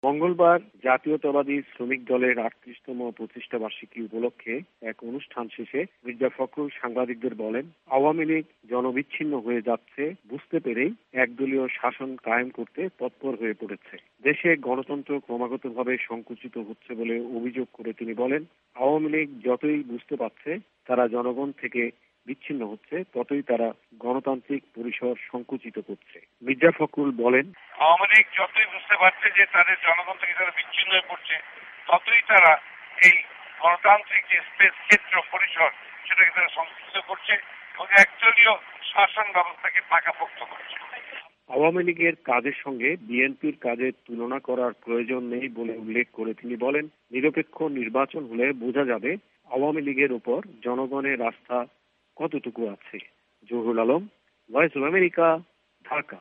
মঙ্গলবার জাতীয়তাবাদী শ্রমিক দলের ৩৮তম প্রতিষ্ঠা বার্ষিকী উপলক্ষে এক অনুষ্ঠান শেষে মির্জা ফখরুল সাংবাদিকদের বলেন, আওয়ামী লীগ জনবিচ্ছিন্ন হয়ে যাচ্ছে বুঝতে পেরেই একদলীয় শাসন কায়েম করতে তৎপর হয়ে পড়েছে। দেশে গণতন্ত্র ক্রমাগতভাবে সংকুচিত হচ্ছে বলে অভিযোগ করে তিনি বলেন, আওয়ামী লীগ যতই বুঝতে পারছে তারা জনগণ থেকে বিচ্ছিন্ন হচ্ছে, ততই তারা গণতান্ত্রিক পরিসর সংকুচিত করছে। মির্জা ফখরুল বলেন, আওয়ামী লীগ যতই বুঝতে পারছে যে তাদের জনগণ থেকে তারা বিচ্ছিন্ন হয়ে পড়ছে, ততই তারা এই গণতান্ত্রিক যে স্পেস ক্ষেত্র পরিসর সেটাকে তারা সংকুচিত করছে এবং একদলীয় শাসন ব্যবস্থাকে পাকাপোক্ত করছে। আওয়ামী লীগের কাজের সঙ্গে বিএনপির কাজের তুলনা করার প্রয়োজন নেই বলে উল্লেখ করে তিনি বলেন, নিরপেক্ষ নির্বাচন হলে বোঝা যাবে আওয়ামী লীগের উপর জনগণের আস্থা কতটুকু আছে। Zahurul Alam, voice of America, Dhaka.